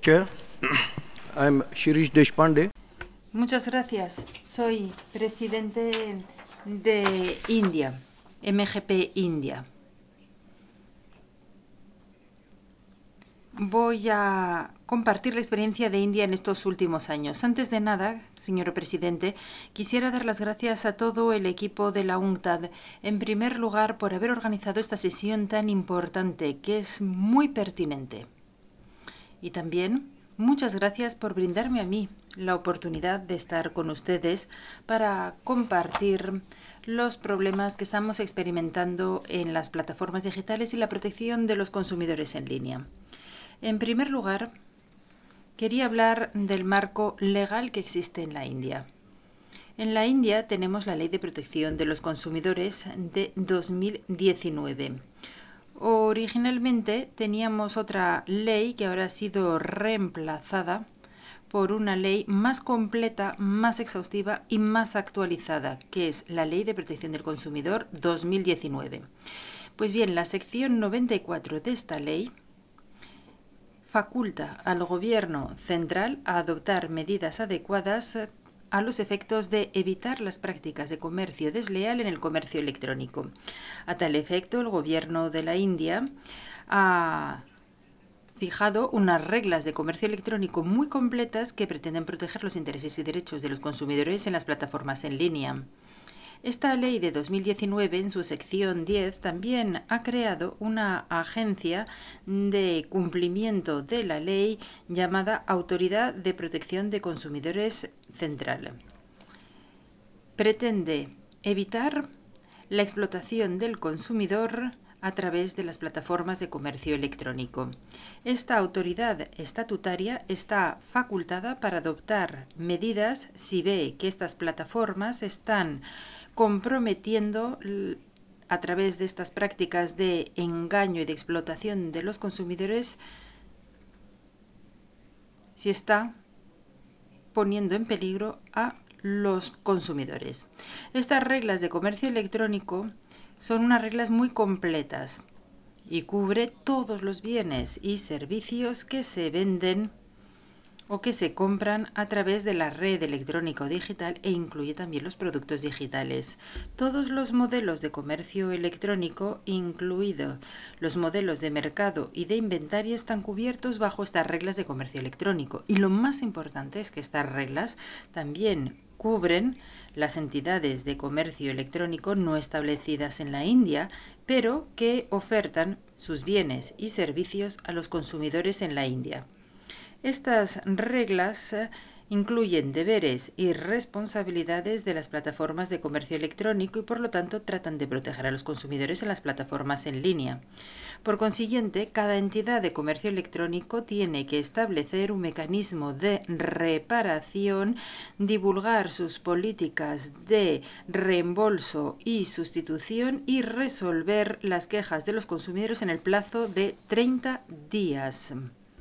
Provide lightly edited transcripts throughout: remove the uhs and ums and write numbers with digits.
Chair. I'm Shirish Deshpande. Muchas gracias. Soy presidente de India, MGP India. Voy a compartir la experiencia de India en estos últimos años. Antes de nada, señor presidente, quisiera dar las gracias a todo el equipo de la UNCTAD, en primer lugar, por haber organizado esta sesión tan importante, que es muy pertinente. Y también muchas gracias por brindarme a mí la oportunidad de estar con ustedes para compartir los problemas que estamos experimentando en las plataformas digitales y la protección de los consumidores en línea. En primer lugar, quería hablar del marco legal que existe en la India. En la India tenemos la Ley de Protección de los Consumidores de 2019. Originalmente teníamos otra ley que ahora ha sido reemplazada por una ley más completa, más exhaustiva y más actualizada, que es la Ley de Protección del Consumidor 2019. Pues bien, la sección 94 de esta ley faculta al Gobierno central a adoptar medidas adecuadas a los efectos de evitar las prácticas de comercio desleal en el comercio electrónico. A tal efecto, el Gobierno de la India ha fijado unas reglas de comercio electrónico muy completas que pretenden proteger los intereses y derechos de los consumidores en las plataformas en línea. Esta ley de 2019, en su sección 10, también ha creado una agencia de cumplimiento de la ley llamada Autoridad de Protección de Consumidores Central. Pretende evitar la explotación del consumidor a través de las plataformas de comercio electrónico. Esta autoridad estatutaria está facultada para adoptar medidas si ve que estas plataformas están comprometiendo a través de estas prácticas de engaño y de explotación de los consumidores, si está poniendo en peligro a los consumidores. Estas reglas de comercio electrónico son unas reglas muy completas y cubre todos los bienes y servicios que se venden o que se compran a través de la red electrónica o digital e incluye también los productos digitales. Todos los modelos de comercio electrónico, incluidos los modelos de mercado y de inventario, están cubiertos bajo estas reglas de comercio electrónico. Y lo más importante es que estas reglas también cubren las entidades de comercio electrónico no establecidas en la India, pero que ofertan sus bienes y servicios a los consumidores en la India. Estas reglas incluyen deberes y responsabilidades de las plataformas de comercio electrónico y por lo tanto tratan de proteger a los consumidores en las plataformas en línea. Por consiguiente, cada entidad de comercio electrónico tiene que establecer un mecanismo de reparación, divulgar sus políticas de reembolso y sustitución y resolver las quejas de los consumidores en el plazo de 30 días.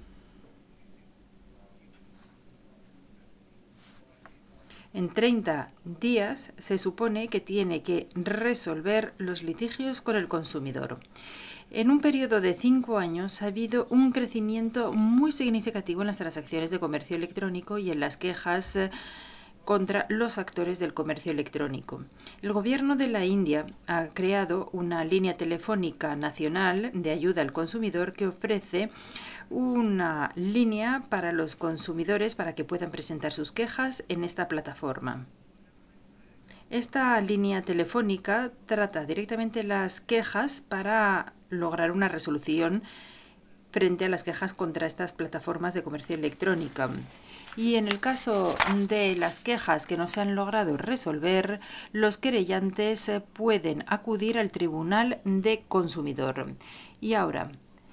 En 30 días se supone que tiene que resolver los litigios con el consumidor. En un periodo de 5 años ha habido un crecimiento muy significativo en las transacciones de comercio electrónico y en las quejas contra los actores del comercio electrónico. El gobierno de la India ha creado una línea telefónica nacional de ayuda al consumidor que ofrece una línea para los consumidores para que puedan presentar sus quejas en esta plataforma. Esta línea telefónica trata directamente las quejas para lograr una resolución frente a las quejas contra estas plataformas de comercio electrónico. Y en el caso de las quejas que no se han logrado resolver, los querellantes pueden acudir al Tribunal de Consumidor. Y ahora,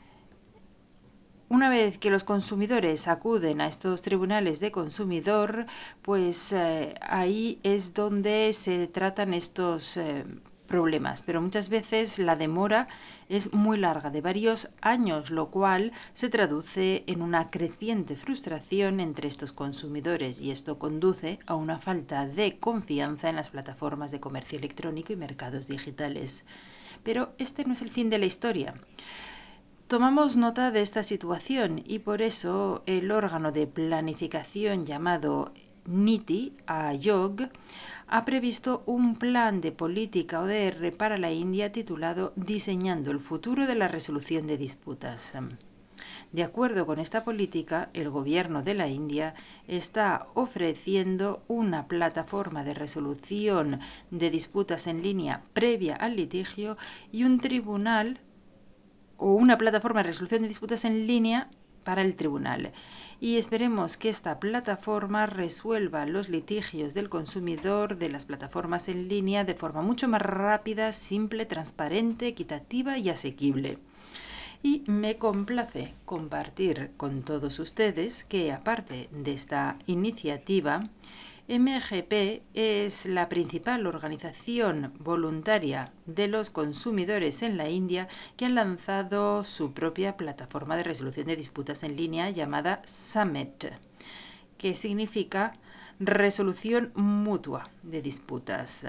una vez que los consumidores acuden a estos tribunales de consumidor, pues ahí es donde se tratan estos problemas. Pero muchas veces la demora es muy larga, de varios años, lo cual se traduce en una creciente frustración entre estos consumidores y esto conduce a una falta de confianza en las plataformas de comercio electrónico y mercados digitales. Pero este no es el fin de la historia. Tomamos nota de esta situación y por eso el órgano de planificación llamado NITI Aayog ha previsto un plan de política ODR para la India titulado Diseñando el futuro de la resolución de disputas. De acuerdo con esta política, el gobierno de la India está ofreciendo una plataforma de resolución de disputas en línea previa al litigio y un tribunal o una plataforma de resolución de disputas en línea para el tribunal. Y esperemos que esta plataforma resuelva los litigios del consumidor de las plataformas en línea de forma mucho más rápida, simple, transparente, equitativa y asequible. Y me complace compartir con todos ustedes que, aparte de esta iniciativa, MGP es la principal organización voluntaria de los consumidores en la India que ha lanzado su propia plataforma de resolución de disputas en línea llamada Summit, que significa resolución mutua de disputas.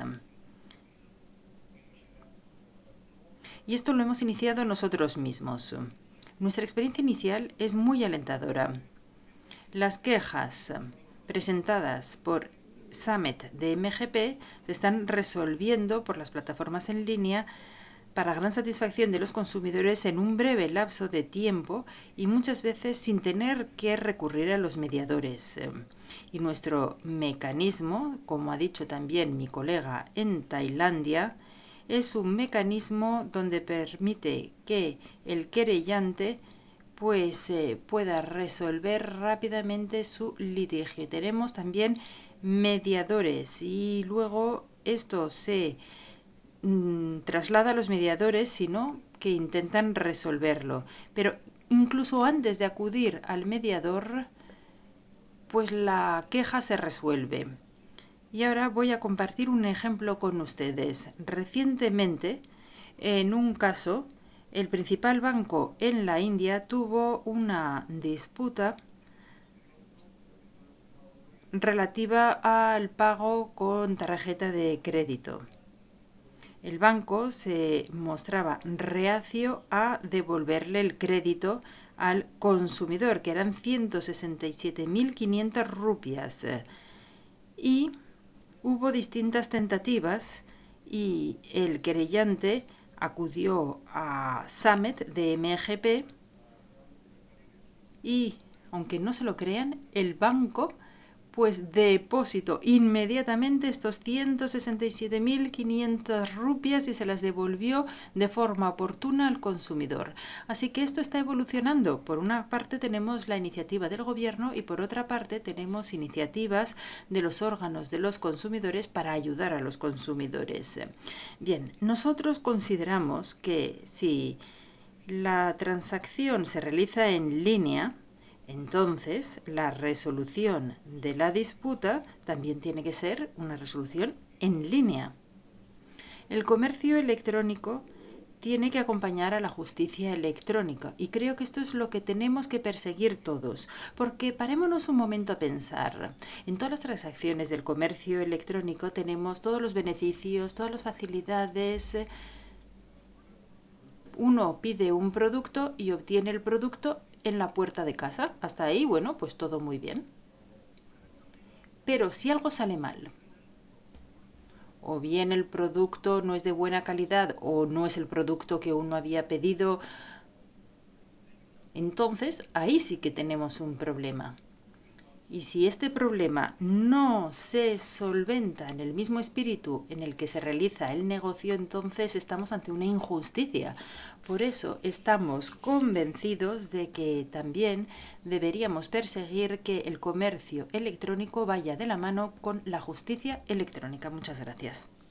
Y esto lo hemos iniciado nosotros mismos. Nuestra experiencia inicial es muy alentadora. Las quejas presentadas por Summit de MGP se están resolviendo por las plataformas en línea para gran satisfacción de los consumidores en un breve lapso de tiempo y muchas veces sin tener que recurrir a los mediadores. Y nuestro mecanismo, como ha dicho también mi colega en Tailandia, es un mecanismo donde permite que el querellante pueda resolver rápidamente su litigio. Tenemos también mediadores y luego esto se traslada a los mediadores, sino que intentan resolverlo. Pero incluso antes de acudir al mediador, pues la queja se resuelve. Y ahora voy a compartir un ejemplo con ustedes. Recientemente, en un caso, el principal banco en la India tuvo una disputa relativa al pago con tarjeta de crédito. El banco se mostraba reacio a devolverle el crédito al consumidor, que eran 167.500 rupias. Y hubo distintas tentativas y el querellante acudió a Summit de MGP y, aunque no se lo crean, el banco pues depositó inmediatamente estos 167.500 rupias y se las devolvió de forma oportuna al consumidor. Así que esto está evolucionando. Por una parte tenemos la iniciativa del gobierno y por otra parte tenemos iniciativas de los órganos de los consumidores para ayudar a los consumidores. Bien, nosotros consideramos que si la transacción se realiza en línea, entonces la resolución de la disputa también tiene que ser una resolución en línea. El comercio electrónico tiene que acompañar a la justicia electrónica y creo que esto es lo que tenemos que perseguir todos, porque parémonos un momento a pensar. En todas las transacciones del comercio electrónico tenemos todos los beneficios, todas las facilidades. Uno pide un producto y obtiene el producto en la puerta de casa. Hasta ahí, bueno, pues todo muy bien. Pero si algo sale mal, o bien el producto no es de buena calidad o no es el producto que uno había pedido, entonces ahí sí que tenemos un problema. Y si este problema no se solventa en el mismo espíritu en el que se realiza el negocio, entonces estamos ante una injusticia. Por eso estamos convencidos de que también deberíamos perseguir que el comercio electrónico vaya de la mano con la justicia electrónica. Muchas gracias.